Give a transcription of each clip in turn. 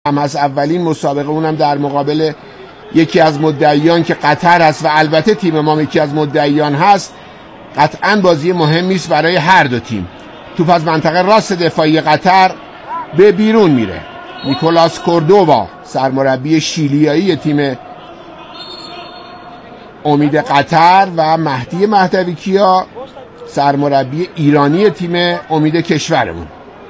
هم از اولین مسابقه، اونم در مقابل یکی از مدعیان که قطر هست و البته تیم ما یکی از مدعیان هست، قطعاً بازی مهمی است برای هر دو تیم. توپ از منطقه راست دفاعی قطر به بیرون میره. نیکولاس کوردووا سرمربی شیلیایی تیم امید قطر و مهدی مهدویکیا سرمربی ایرانی تیم امید کشورمون.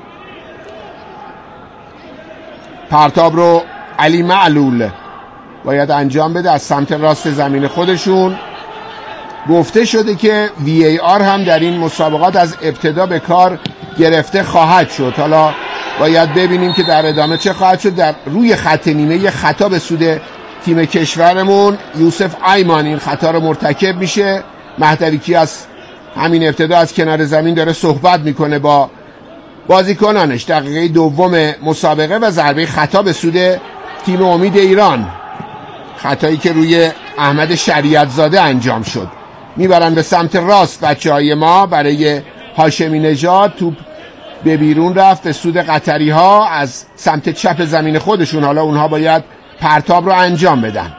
پرتاب رو علی معلول باید انجام بده از سمت راست زمین خودشون. گفته شده که VAR هم در این مسابقات از ابتدا به کار گرفته خواهد شد. حالا باید ببینیم که در ادامه چه خواهد شد. در روی خط نیمه یه خطا به سود تیم کشورمون، یوسف آیمان این خطا رو مرتکب میشه. مهدویکی از همین ابتدا از کنار زمین داره صحبت میکنه با بازیکنانش. دقیقه دوم مسابقه و ضربه خطا به سود تیم امید ایران، خطایی که روی احمد شریعت زاده انجام شد. میبرن به سمت راست بچهای ما برای هاشمی نژاد. توپ به بیرون رفت به سود قطری ها از سمت چپ زمین خودشون. حالا اونها باید پرتاب رو انجام بدن.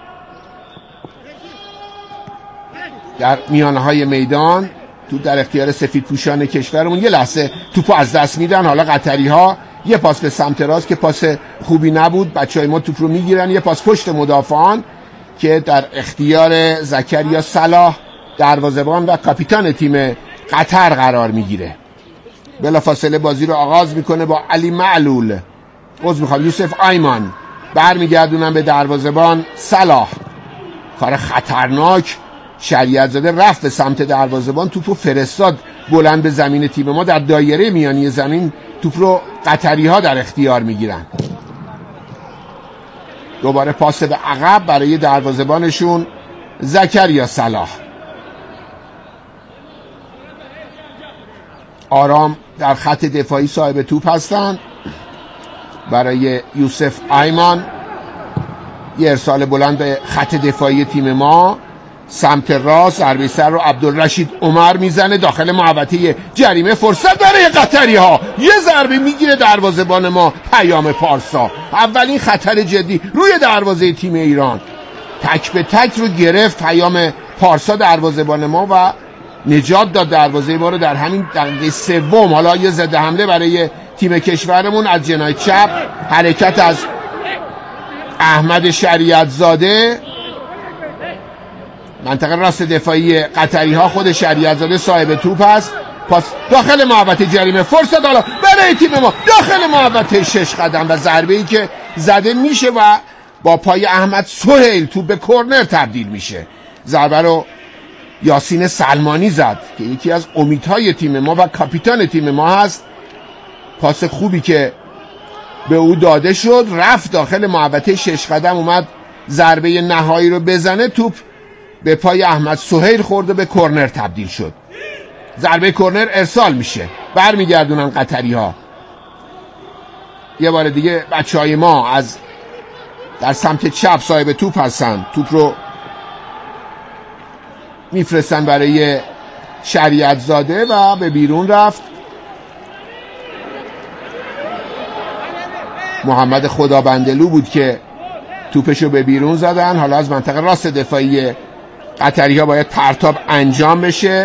در میانه های میدان توپ در اختیار سفید پوشان کشورمون. یه لحظه توپو از دست میدن. حالا قطری ها یه پاس به سمت راست که پاس خوبی نبود. بچهای ما توپ رو میگیرن. یه پاس پشت مدافعان که در اختیار زکریا صلاح دروازه‌بان و کاپیتان تیم قطر قرار میگیره. بلافاصله بازی رو آغاز میکنه با علی معلول. یوسف آیمان برمیگردونن به دروازه‌بان صلاح. کار خطرناک. شریعت زاده رفت به سمت دروازه‌بان، توپو فرستاد بلند به زمین تیم ما. در دایره میانی زمین توپ رو قطری ها در اختیار میگیرن. دوباره پاس به عقب برای دروازه‌بانشون زکریا صلاح. آرام در خط دفاعی صاحب توپ هستند برای یوسف آیمان. یه ارسال بلند به خط دفاعی تیم ما سمت راست. ضربه سر رو عبدالرشید عمر میزنه داخل محوطه جریمه. فرصت برای قطری ها. یه ضربه میگیره دروازه‌بان ما پیام پارسا. اولین خطر جدی روی دروازه تیم ایران. تک به تک رو گرفت پیام پارسا دروازه‌بان ما و نجات داد دروازه ما رو در همین دقیقه سوم. حالا یه ضد حمله برای تیم کشورمون از جناح چپ. حرکت از احمد شریعت زاده. منطقه راست دفاعی قطری ها خود شریعت زاده صاحب توپ است. پاس داخل محوطه جریمه. فرصت حالا برای تیم ما داخل محوطه 6 قدم و ضربه ای که زده میشه و با پای احمد سهیل توپ به کرنر تبدیل میشه. ضربه رو یاسین سلمانی زد که یکی از امیدهای تیم ما و کاپیتان تیم ما هست. پاس خوبی که به او داده شد، رفت داخل محوطه 6 قدم، اومد ضربه نهایی رو بزنه. توپ به پای احمد سهیل خورد و به کرنر تبدیل شد. ضربه کرنر ارسال میشه. برمیگردونن قطری ها. یه بار دیگه بچهای ما از در سمت چپ صاحب توپ هستن. توپ رو میفرستن برای شریعت زاده و به بیرون رفت. محمد خدابندلو بود که توپشو به بیرون زدن. حالا از منطقه راست دفاعی قطری ها باید پرتاب انجام بشه.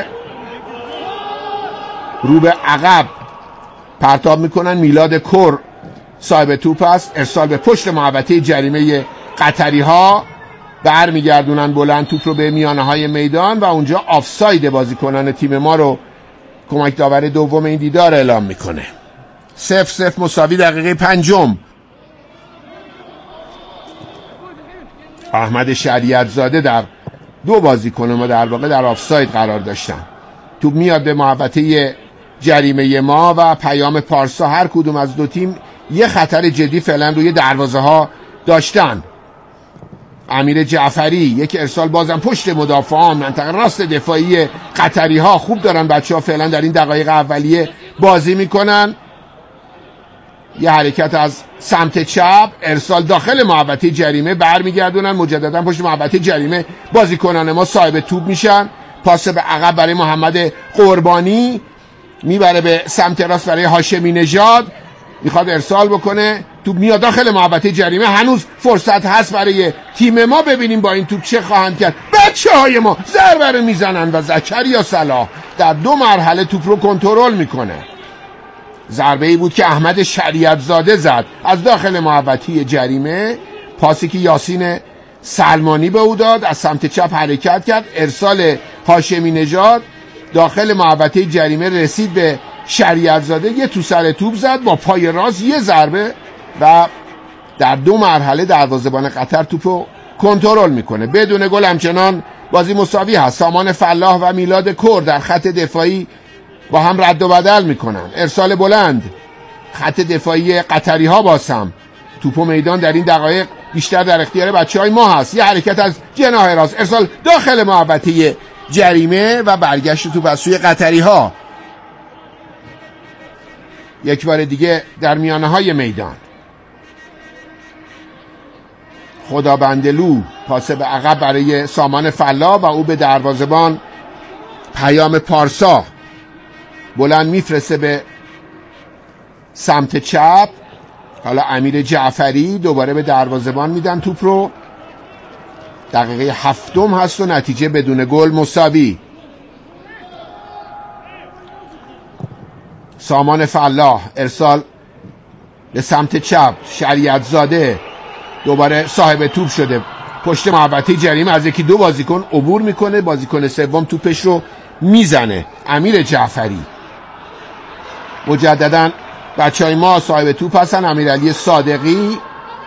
رو به عقب پرتاب میکنن. میلاد کور صاحب توپ است. ارسال به پشت محوطه جریمه قطری ها. برمیگردونن بلند توپ رو به میانه های میدان و اونجا آفساید بازیکنان تیم ما رو کمک داور دوم این دیدار اعلام میکنه. 0-0 مساوی دقیقه 5. احمد شریعت زاده در دو بازیکن ما در واقع در آفساید قرار داشتن. توپ میاد به محوطه جریمه ما و پیام پارسا. هر کدوم از دو تیم یه خطر جدی فعلا روی دروازه ها داشتن. امیر جعفری یک ارسال بازم پشت مدافعان منطقه راست دفاعی قطری ها. خوب دارن بچه ها فعلا در این دقایق اولیه بازی میکنن. یه حرکت از سمت چپ. ارسال داخل محوطه جریمه. برمیگردونن مجددا پشت محوطه جریمه. بازیکنان ما صاحب توپ میشن. پاس به عقب برای محمد قربانی. میبره به سمت راست برای هاشمی نژاد. میخواد ارسال بکنه، توپ میاد داخل محوطه جریمه. هنوز فرصت هست برای تیم ما، ببینیم با این توپ چه خواهند کرد. بچه‌های ما ضربه رو میزنن و زکریا صلاح در 2 مرحله توپ رو کنترل میکنه. ضربه ای بود که احمد شریعت زاده زد از داخل محوطه جریمه، پاسی که یاسین سلمانی به او داد، از سمت چپ حرکت کرد، ارسال هاشمی نژاد داخل محوطه جریمه رسید به شریعت زاده، یه تو سر توپ زد با پای راست یه ضربه و در 2 مرحله دروازه‌بان قطر توپو کنترل میکنه. بدون گل همچنان بازی مساوی هست. سامان فلاح و میلاد کور در خط دفاعی با هم رد و بدل میکنن. ارسال بلند، خط دفاعی قطری ها باسم. توپو میدان در این دقایق بیشتر در اختیار بچهای ما هست. یه حرکت از جناح راست، ارسال داخل محوطه جریمه و برگشت توپ از سوی قطری ها. یک بار دیگه در میانه های میدان خدابندلو پاس به عقب برای سامان فلاح و او به دروازه‌بان پیام پارسا بلند میفرسته به سمت چپ. حالا امیر جعفری دوباره به دروازه‌بان میدن توپ رو. دقیقه 7 هست و نتیجه بدون گل مساوی. سامان فلاح ارسال به سمت چپ، شریعت زاده دوباره صاحب توپ شده پشت محوطه جریمه، از 1-2 بازیکن عبور میکنه، بازیکن سوم توپش رو میزنه. امیر جعفری. مجددا بچهای ما صاحب توپ هستن. امیرعلی صادقی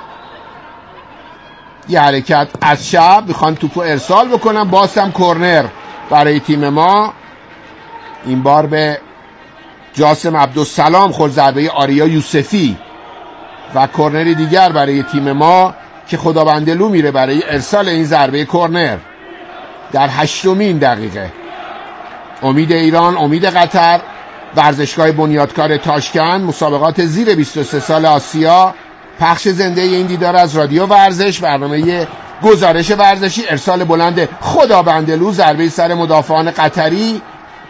یه حرکت از چپ، میخوان توپو ارسال بکنن، باز هم کرنر برای تیم ما. این بار به جاسم عبدالسلام خورد، ضربه آریا یوسفی و کرنری دیگر برای تیم ما که خدابندلو میره برای ارسال این ضربه کرنر در 8مین دقیقه. امید ایران، امید قطر، ورزشگاه بنیادکار تاشکند، مسابقات زیر 23 سال آسیا. پخش زنده این دیدار از رادیو ورزش، برنامه گزارش ورزشی. ارسال بلند خدابندلو، ضربه سر مدافعان قطری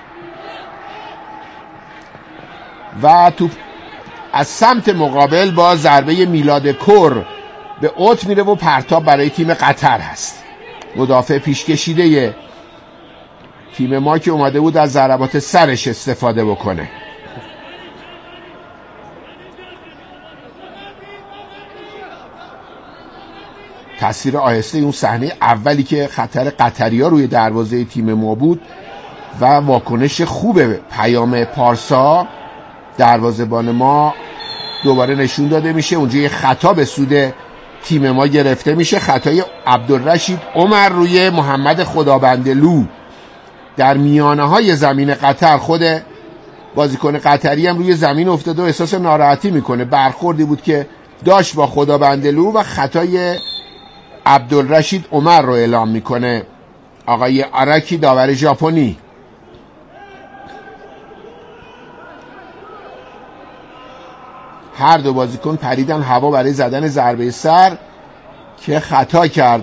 و توپ از سمت مقابل با ضربه میلاد کور به اوت میره و پرتاب برای تیم قطر هست. مدافع پیشکشیده تیم ما که اومده بود از ضربات سرش استفاده بکنه. تصویر آهسته اون صحنه اولی که خطر قطریا روی دروازه تیم ما بود و واکنش خوب پیام پارسا دروازه‌بان ما دوباره نشون داده میشه. اونجا یه خطا به سود تیم ما گرفته میشه، خطای عبدالرشید عمر روی محمد خدابندلو در میانه های زمین قطر. خود بازیکن قطری هم روی زمین افتاده و احساس ناراحتی میکنه. برخوردی بود که داشت با خدابندلو و خطای عبدالرشید عمر رو اعلام میکنه آقای آراکی، داور ژاپنی. هر دو بازیکن پریدن هوا برای زدن ضربه سر که خطا کرد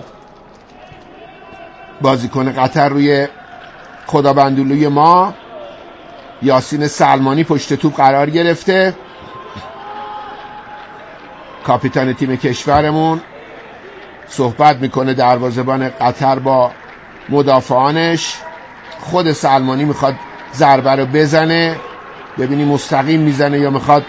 بازیکن قطر روی خدابندلوی ما. یاسین سلمانی پشت توپ قرار گرفته، کاپیتان تیم کشورمون صحبت میکنه دروازه‌بان قطر با مدافعانش. خود سلمانی میخواد ضربه رو بزنه، ببینی مستقیم میزنه یا میخواد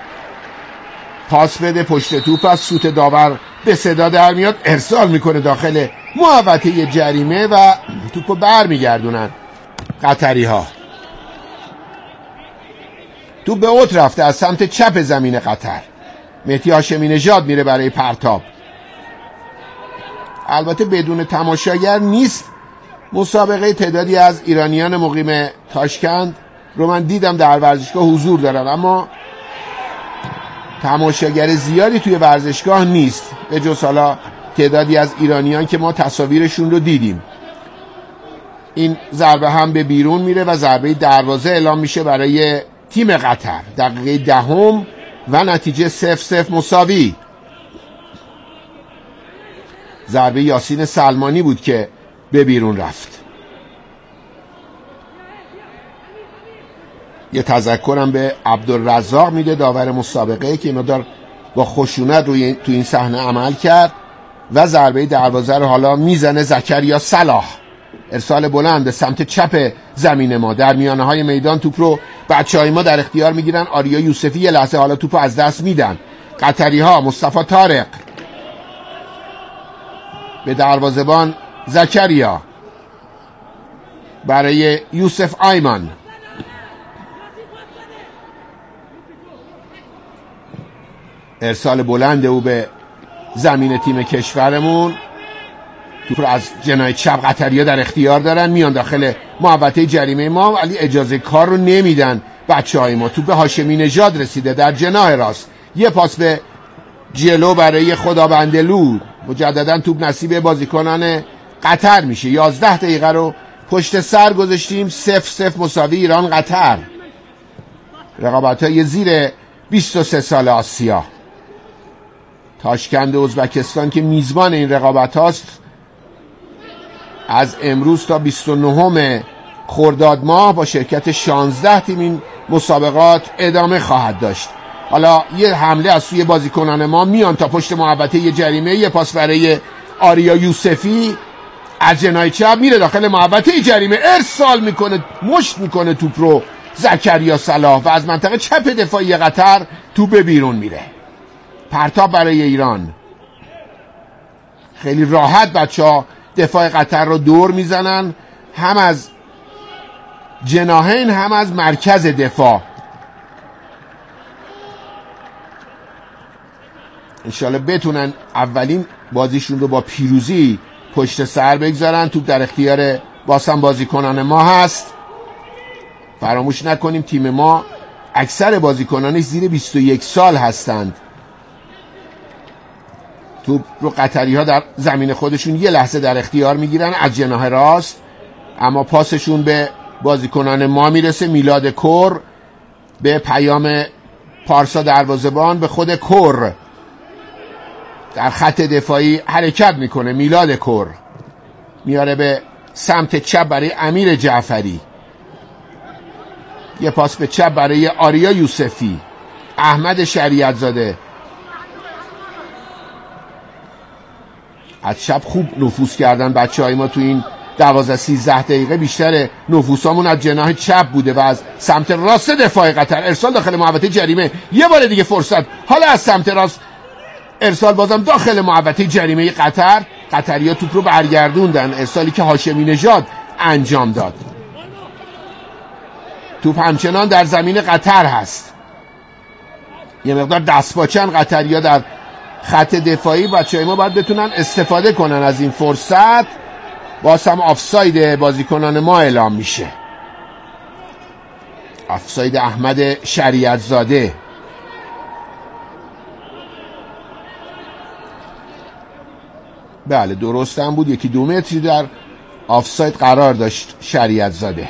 پاس بده. پشت توپ از سوت داور به صدا در میاد، ارسال میکنه داخل محوطه جریمه و توپو بر میگردونن قطری ها. توپ به اوت رفته از سمت چپ زمین قطر. مهدی هاشمی نژاد میره برای پرتاب. البته بدون تماشاگر نیست مسابقه. تعدادی از ایرانیان مقیم تاشکند رو من دیدم در ورزشگاه حضور دارن، اما تماشاگر زیادی توی ورزشگاه نیست به جز حالا تعدادی از ایرانیان که ما تصاویرشون رو دیدیم. این ضربه هم به بیرون میره و ضربه دروازه اعلام میشه برای تیم قطر. دقیقه 10 و نتیجه 0-0 مساوی. ضربه یاسین سلمانی بود که به بیرون رفت. یه تذکرم به عبدالرزاق میده داور مسابقه که مقدار با خشونت تو این صحنه عمل کرد و ضربه دروازه رو حالا میزنه زکریا صلاح. ارسال بلند به سمت چپ زمین ما، در میانه های میدان توپ رو بچهای ما در اختیار میگیرن. آریا یوسفی یه لحظه حالا توپ رو از دست میدن. قطری ها مصطفی طارق به دروازه‌بان زکریا برای یوسف آیمان. ارسال بلند او به زمین تیم کشورمون. توپ رو از جناح چپ قطری‌ها در اختیار دارن، میان داخل محوطه جریمه ما ولی اجازه کار رو نمیدن بچه‌های ما. توپ به هاشمی نژاد رسیده در جناح راست. یه پاس به جلو برای خدابندلو. مجددا توپ نصیب بازیکنان قطر میشه. 11 دقیقه رو پشت سر گذاشتیم. 0-0 مساوی ایران قطر. رقابت‌های زیر 23 سال آسیا. تاشکند ازبکستان که میزبان این رقابت هاست از امروز تا 29 خرداد ماه با شرکت 16 تیم این مسابقات ادامه خواهد داشت. حالا یه حمله از سوی بازیکنان ما میان تا پشت محوطه یه جریمه. یه پاس برای آریا یوسفی از جناح چپ میره داخل محوطه جریمه، ارسال میکنه، مشت میکنه توپ رو زکریا صلاح و از منطقه چپ دفاعی قطر توپ بیرون میره. پرتاب برای ایران. خیلی راحت بچه‌ها دفاع قطر رو دور میزنن، هم از جناحین هم از مرکز دفاع. انشالله بتونن اولین بازیشون رو با پیروزی پشت سر بگذارن. توپ در اختیار باسم بازیکنان ما هست. فراموش نکنیم تیم ما اکثر بازیکنانش زیر 21 سال هستند. توپ رو قطری ها در زمین خودشون یه لحظه در اختیار میگیرن از جناح راست، اما پاسشون به بازیکنان ما میرسه. میلاد کور به پیام پارسا دروازه‌بان به خود کور در خط دفاعی حرکت میکنه. میلاد کور میاره به سمت چپ برای امیر جعفری. یه پاس به چپ برای آریا یوسفی. احمد شریعت زاده از چپ خوب نفوذ کردن بچه‌های ما تو این 12-13 دقیقه. بیشتر نفوذامون از جناح چپ بوده و از سمت راست دفاع قطر. ارسال داخل محوطه جریمه. یه بار دیگه فرصت، حالا از سمت راست ارسال بازم داخل محوطه جریمه قطر. قطری‌ها توپ رو برگردوندن. ارسالی که هاشمی نژاد انجام داد. توپ همچنان در زمین قطر هست. یه مقدار دستپاچن قطری‌ها در خط دفاعی. بچه‌های ما باید بتونن استفاده کنن از این فرصت. باز هم آفساید بازیکنان ما اعلام میشه. آفساید احمد شریعت زاده. بله درست هم بود. 1-2 متری در آفساید قرار داشت شریعت زاده.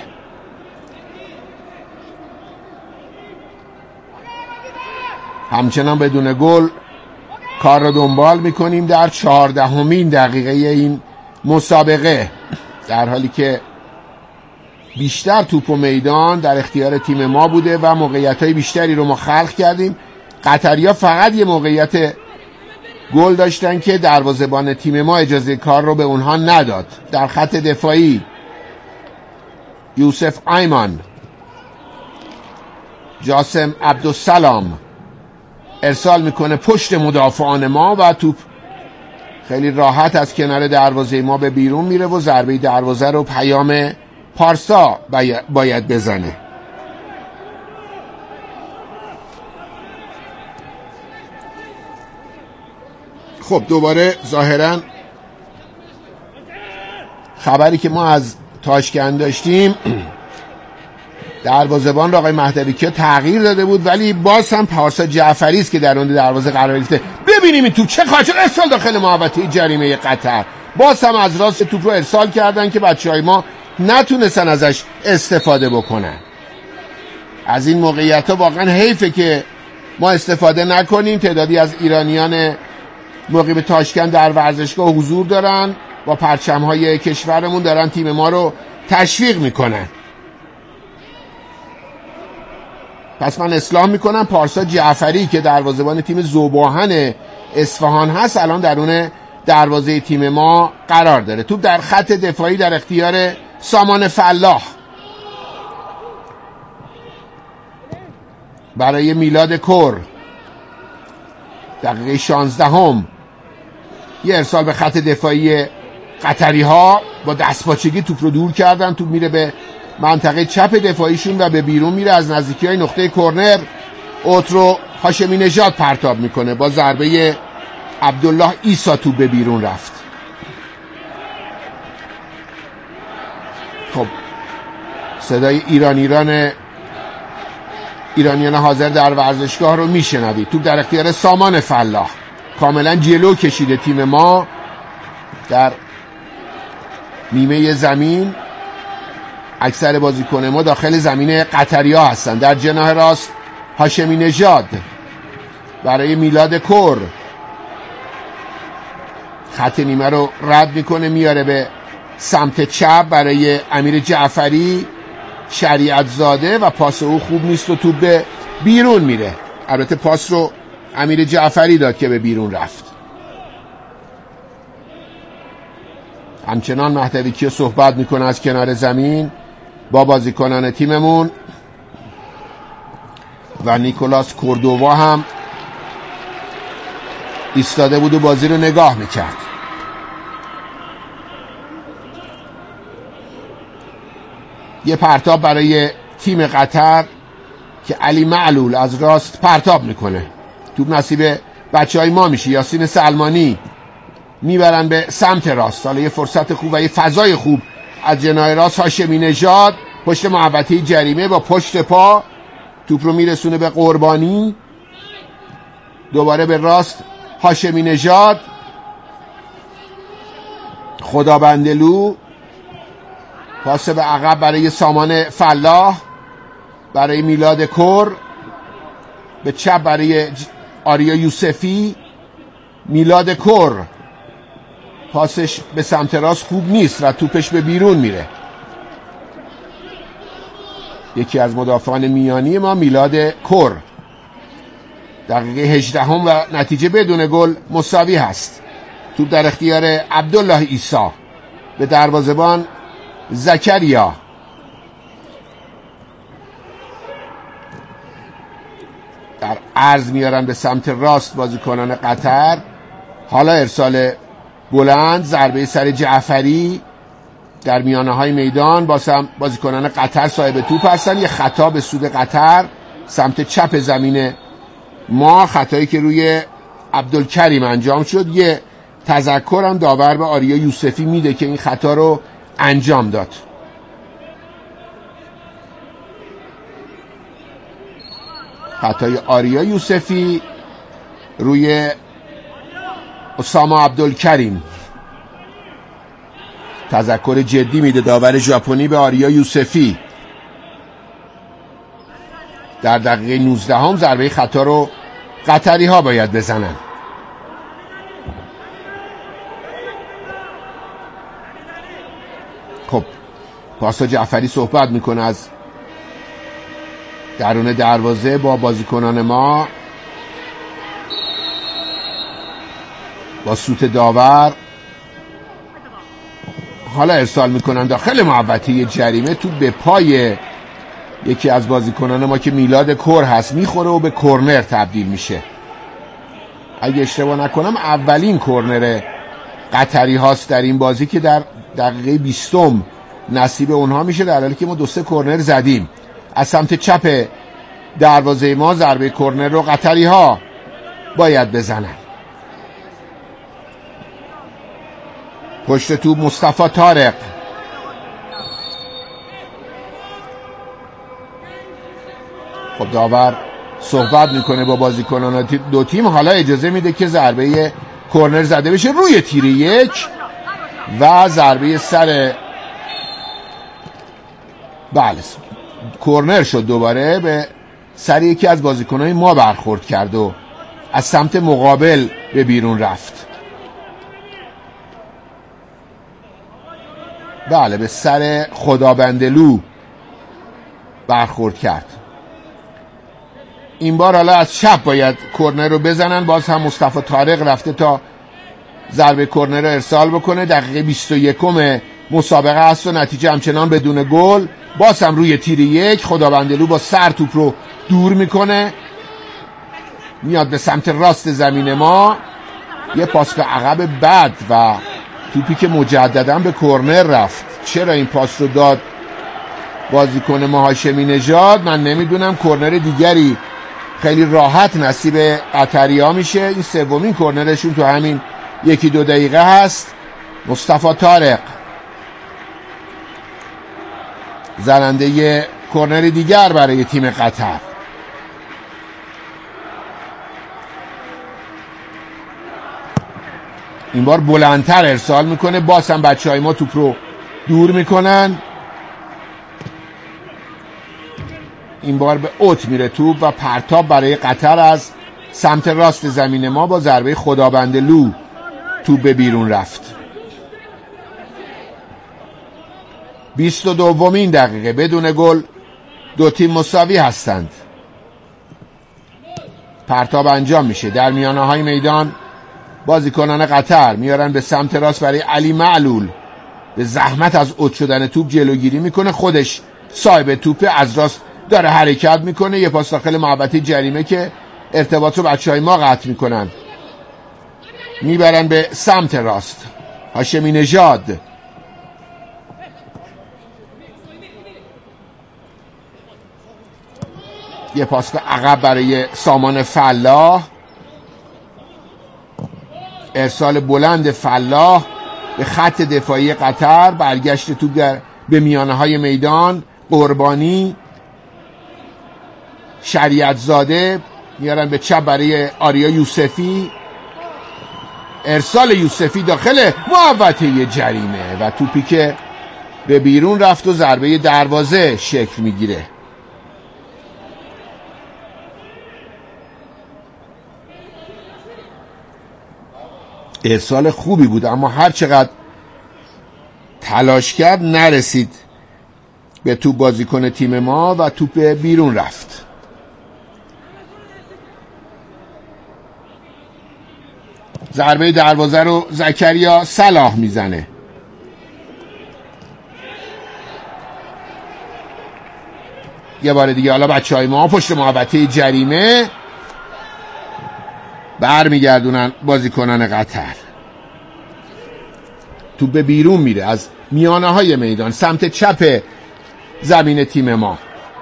همچنان بدون گل کار رو دنبال میکنیم در 14مین دقیقه این مسابقه، در حالی که بیشتر توپ و میدان در اختیار تیم ما بوده و موقعیت‌های بیشتری رو ما خلق کردیم. قطری‌ها فقط یه موقعیت گل داشتن که دروازه‌بان تیم ما اجازه کار رو به اونها نداد. در خط دفاعی یوسف آیمان، جاسم عبدالسلام ارسال میکنه پشت مدافعان ما و توپ خیلی راحت از کنار دروازه ما به بیرون میره و ضربه دروازه رو پیام پارسا باید بزنه. خب دوباره ظاهرا خبری که ما از تاشکند داشتیم، دروازه‌بان را آقای مهدوی‌کیا تغییر داده بود، ولی باز هم پارسا جعفری است که در اون دروازه قرار گرفته. ببینیم این توپ چه خاطر ارسال داخل محوطه جریمه قطر. باز هم از راست توپ رو ارسال کردن که بچهای ما نتونستن ازش استفاده بکنن. از این موقعیت‌ها واقعا حیفه که ما استفاده نکنیم. تعدادی از ایرانیان مقیم تاشکند در ورزشگاه حضور دارن، با پرچم‌های کشورمون دارن تیم ما رو تشویق میکنن. پس من اصلاح میکنم، پارسا جعفری که دروازه‌بان تیم ذوباهن اصفهان هست الان درون دروازه تیم ما قرار داره. توپ در خط دفاعی در اختیار سامان فلاح برای میلاد کر. دقیقه 16 یه ارسال به خط دفاعی قطری ها با دستپاچگی توپ رو دور کردن. توپ میره به منطقه چپ دفاعیشون و به بیرون میره از نزدیکی های نقطه کرنر. اوترو هاشمی نژاد پرتاب میکنه با ضربه عبدالله عیسی توپ به بیرون رفت. خب صدای ایرانیان حاضر در ورزشگاه رو میشنوید. توپ در اختیار سامان فلاح، کاملا جلو کشیده تیم ما در نیمه زمین. اکثر بازیکن ما داخل زمین قطری ها هستن. در جناح راست هاشمی نژاد برای میلاد کر، خط نیمه رو رد میکنه میاره به سمت چپ برای امیر جعفری شریعت زاده و پاس او خوب نیست و توپ به بیرون میره. البته پاس رو امیر جعفری داد که به بیرون رفت. همچنان مهدوی کیا صحبت میکنه از کنار زمین با بازیکنان تیممون و نیکولاس کوردووا هم ایستاده بود و بازی رو نگاه میکرد. یه پرتاب برای تیم قطر که علی معلول از راست پرتاب میکنه. توپ نصیب بچه های ما میشه. یاسین سلمانی میبرن به سمت راست. حالا یه فرصت خوب و یه فضای خوب از جناح راست. هاشمی نژاد پشت محوطه جریمه با پشت پا توپ رو میرسونه به قربانی. دوباره به راست هاشمی نژاد، خدابندلو، پاس به عقب برای سامان فلاح، برای میلاد کر، به چپ برای آریا یوسفی. میلاد کر پاسش به سمت راست خوب نیست و توپش به بیرون میره. یکی از مدافعان میانی ما میلاد کر. دقیقه 18 و نتیجه بدون گل مساوی هست. توپ در اختیار عبدالله عیسی به دروازه‌بان زکریا. در عرض میارن به سمت راست بازیکنان قطر. حالا ارسال بلند، ضربه سر جعفری در میانه های میدان. بازیکنان قطر صاحب توپ هستن. یه خطا به سود قطر سمت چپ زمین ما، خطایی که روی عبدالکریم انجام شد. یه تذکرم داور به آریا یوسفی میده که این خطا رو انجام داد. خطای آریا یوسفی روی اسامه عبدالکریم. تذکر جدی میده داور ژاپنی به آریا یوسفی. در دقیقه 19 ضربه خطا رو قطری ها باید بزنن. خب پارسا جعفری صحبت میکنه از درون دروازه با بازیکنان ما، با سوت داور. حالا ارسال میکنن داخل محوطه جریمه. تو به پای یکی از بازیکنان ما که میلاد کر هست میخوره و به کرنر تبدیل میشه. اگه اشتباه نکنم اولین کرنر قطری هاست در این بازی که در دقیقه 20 نصیب اونها میشه، در حالی که ما 2-3 کرنر زدیم. از سمت چپ دروازه ما ضربه کرنر رو قطری ها باید بزنن. پشت توپ مصطفی طارق. خب داور صحبت میکنه با بازیکنان دو تیم. حالا اجازه میده که ضربه کرنر زده بشه روی تیر 1 و ضربه سر بله کرنر شد، دوباره به سر یکی از بازیکنان ما برخورد کرد و از سمت مقابل به بیرون رفت. بله به سر خدابندلو برخورد کرد. این بار حالا از چپ باید کرنر رو بزنن. باز هم مصطفی طارق رفته تا ضربه کرنر رو ارسال بکنه. دقیقه 21 مسابقه است و نتیجه همچنان بدون گل. باز هم روی تیر 1 خداوندلو با سر توپ رو دور میکنه، میاد به سمت راست زمین ما. یه پاس به عقب بد و توپی که مجددا به کرنر رفت. چرا این پاس رو داد بازیکن ما هاشمی نژاد من نمیدونم. کرنر دیگری خیلی راحت نصیب قطری‌ها میشه. این سومین کرنرشون تو همین 1-2 دقیقه هست. مصطفی طارق زننده کرنر دیگر برای تیم قطر. این بار بلندتر ارسال میکنه. باز هم بچهای ما توپ رو دور میکنن. این بار به اوت میره توپ و پرتاب برای قطر از سمت راست زمین ما با ضربه خداوندلو توپ به بیرون رفت. 22مین دقیقه بدون گل، دو تیم مساوی هستند. پرتاب انجام میشه در میانه های میدان. بازیکنان قطر میارن به سمت راست برای علی معلول. به زحمت از اوت شدن توپ جلوگیری میکنه. خودش صاحب توپ از راست داره حرکت میکنه. یه پاس داخل محوطه جریمه که ارتباط رو بچهای ما قطع میکنن. میبرن به سمت راست. هاشمی نژاد یه پاس به عقب برای سامان فلاح. ارسال بلند فلاح به خط دفاعی قطر. برگشت توپ به میانه های میدان. قربانی، شریعت زاده میارن به چپ برای آریا یوسفی. ارسال یوسفی داخل محوطه جریمه و توپی که به بیرون رفت و ضربه دروازه شکل میگیره. ارسال خوبی بود اما هر چقدر تلاش کرد نرسید به توپ بازیکن تیم ما و توپ بیرون رفت. ضربه دروازه رو زکریا صلاح میزنه. یه بار دیگه حالا بچهای ما پشت محوطه جریمه برمیگردونن بازیکنان قطر. توپ به بیرون میره از میانه های میدان سمت چپ زمین تیم ما.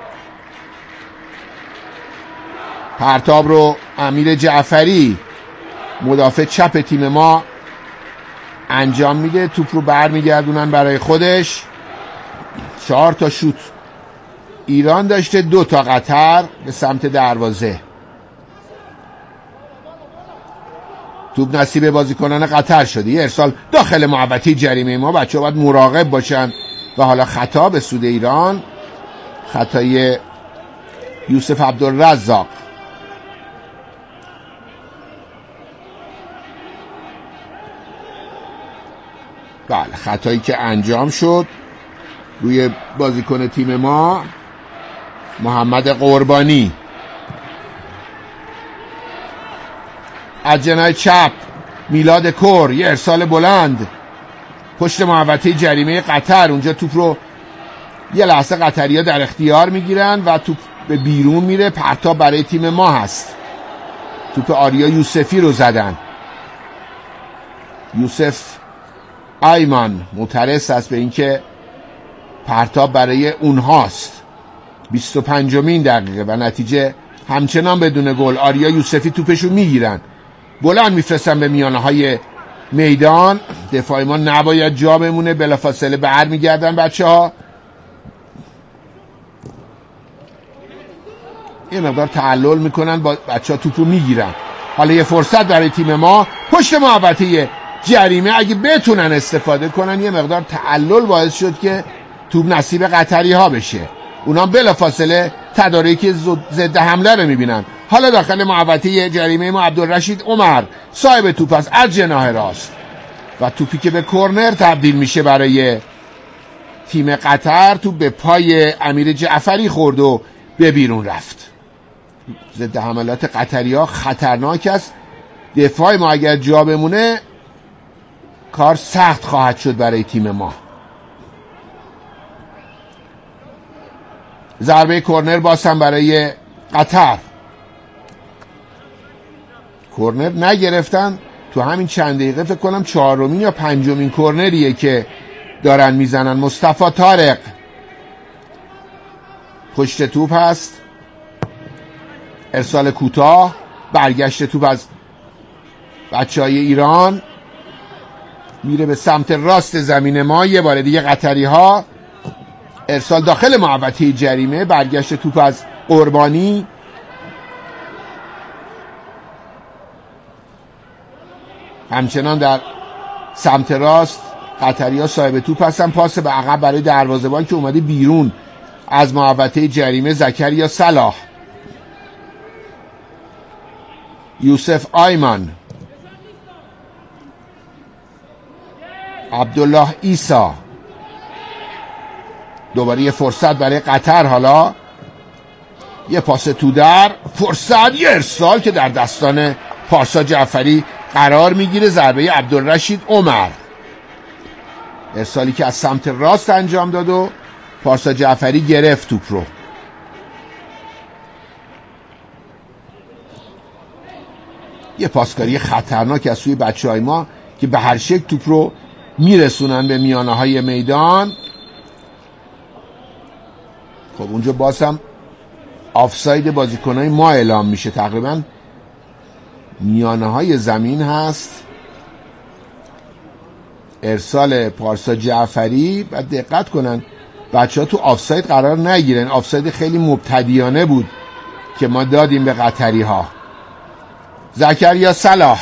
پرتاب رو امیر جعفری مدافع چپ تیم ما انجام میده. توپ رو برمیگردونن برای خودش. 4 تا شوت ایران داشته، 2 تا قطر به سمت دروازه. توپ نصیب بازیکنان قطر شده. یه ارسال داخل محوطه جریمه ما. بچه‌ها باید مراقب باشن و حالا خطا به سود ایران. خطای یوسف عبدالرزاق. بله، خطایی که انجام شد روی بازیکن تیم ما محمد قربانی. از جناح چپ میلاد کور. یه ارسال بلند پشت محوطه جریمه قطر. اونجا توپ رو یه لحظه قطری‌ها در اختیار میگیرن و توپ به بیرون میره. پرتاب برای تیم ما هست. توپ آریا یوسفی رو زدن. یوسف ایمان معترض است به اینکه پرتاب برای اونهاست. 25مین دقیقه و نتیجه همچنان بدون گل. آریا یوسفی توپشو میگیرن، بلند میفرستن به میانه های میدان. دفاع ما نباید جا بمونه. بلافاصله برمیگردن بچه‌ها. یه مقدار تعلل میکنن، با بچه‌ها توپو میگیرن. حالا یه فرصت برای تیم ما پشت محوطه جریمه. اگه بتونن استفاده کنن یه مقدار تعلل باعث شد که توپ نصیب قطری ها بشه. اونا بلافاصله تدارک ضد حمله رو میبینن. حالا داخل محوطه جریمه ما عبدالرشید عمر صاحب توپ است از جناح راست و توپی که به کرنر تبدیل میشه برای تیم قطر. توپ به پای امیر جعفری خورد و به بیرون رفت. ضد حملات قطری ها خطرناک است. دفاع ما اگر جا بمونه کار سخت خواهد شد برای تیم ما. ضربه کرنر بازم برای قطر. کرنر نگرفتن تو همین چند دقیقه، فکر کنم 4مین یا 5مین کرنریه که دارن میزنن. مصطفی طارق پشت توپ هست، ارسال کوتاه، برگشت توپ از بچهای ایران میره به سمت راست زمین ما. یه بار دیگه قطری ها ارسال داخل محوطه جریمه، برگشت توپ از قربانی. همچنان در سمت راست قطری ها صاحب توپ هستن. پاس به عقب برای دروازه‌بان که اومده بیرون از محوطه جریمه، زکریا صلاح. یوسف آیمان، عبدالله عیسی. دوباره یه فرصت برای قطر. حالا یه پاس تو در فرصت، یه ارسال که در دستان پارسا جعفری قرار میگیره. ضربه عبدالرشید عمر، ارسالی که از سمت راست انجام داد و پارسا جعفری گرفت توپ رو. یه پاسکاری خطرناک از سوی بچه‌های ما که به هر شکل توپ رو میرسونن به میانه های میدان. خب اونجا باز هم آفساید بازیکنای ما اعلام میشه. تقریبا میانه های زمین هست. ارسال پارسا جعفری، بعد دقت کنن بچه ها تو آفساید قرار نگیرن. آفساید خیلی مبتدیانه بود که ما دادیم به قطری ها. زکریا صلاح،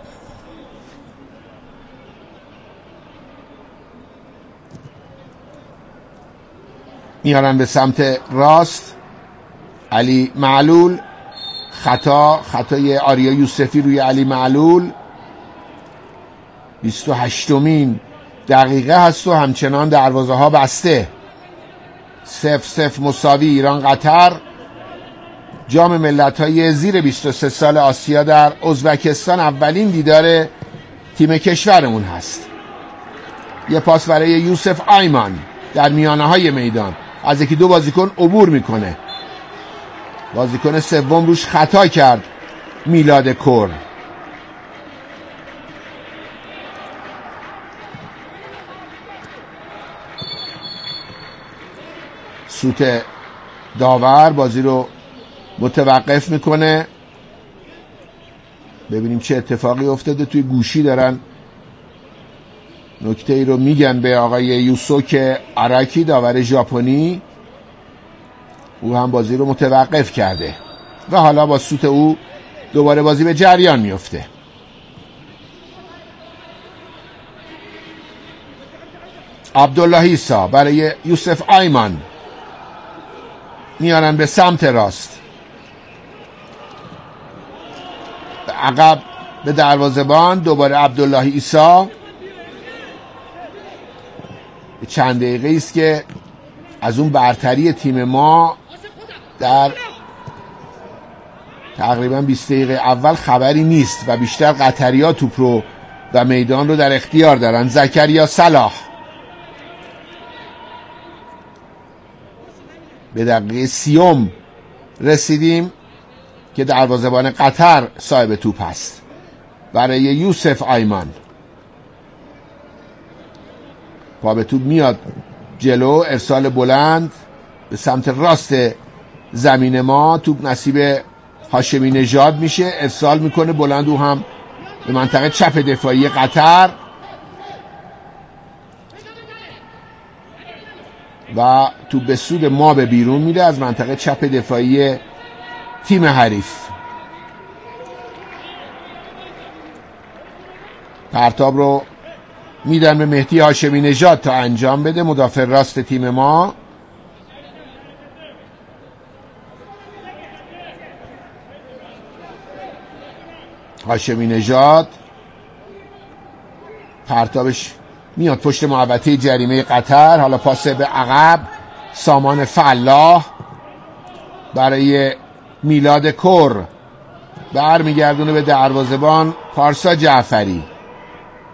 میارن به سمت راست. علی معلول، خطای آریا یوسفی روی علی معلول. 28مین دقیقه هست و همچنان دروازه ها بسته. 0-0 مساوی ایران قطر. جام ملت‌های زیر 23 سال آسیا در ازبکستان اولین دیدار تیم کشورمون هست. یه پاس برای یوسف آیمان در میانه های میدان، از یکی دو بازیکن عبور میکنه. بازیکن سوم روش خطا کرد، میلاد کور. سوت داور بازی رو متوقف میکنه. ببینیم چه اتفاقی افتاده. توی گوشی دارن نکته ای رو میگن به آقای یوسوک آراکی، داور ژاپنی. او هم بازی رو متوقف کرده و حالا با سوت او دوباره بازی به جریان میفته. عبدالله عیسی برای یوسف آیمان، میارن به سمت راست، به عقب به دروازه‌بان. دوباره عبدالله عیسی. چند دقیقه است که از اون برتری تیم ما در تقریبا 20 دقیقه اول خبری نیست و بیشتر قطری‌ها توپ رو و میدان رو در اختیار دارن. زکریا صلاح، به دقیقه 30 رسیدیم که دروازه‌بان قطر صاحب توپ است. برای یوسف آیمان، پا به توپ میاد جلو، ارسال بلند به سمت راست زمین ما. توپ نصیب هاشمی نژاد میشه، ارسال میکنه بلند او هم به منطقه چپ دفاعی قطر و توپ به سود ما به بیرون میره از منطقه چپ دفاعی تیم حریف. پرتاب رو میدن به مهدی هاشمی نژاد تا انجام بده، مدافع راست تیم ما. هاشمی نژاد پرتابش میاد پشت محوطه جریمه قطر. حالا پاس به عقب، سامان فلاح برای میلاد کر برمیگردونه به دروازه‌بان پارسا جعفری.